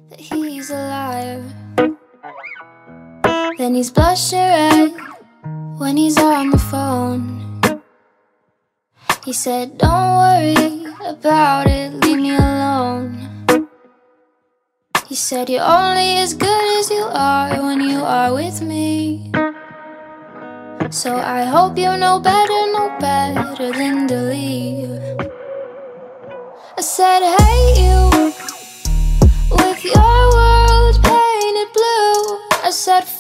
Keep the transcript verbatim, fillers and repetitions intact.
that he's alive. Then he's blushing red when he's on the phone. He said, don't worry about it, leave me alone. He said, you're only as good as you are when you are with me. So I hope you know better, know better than to leave. I said, hey you, with your world painted blue. I said,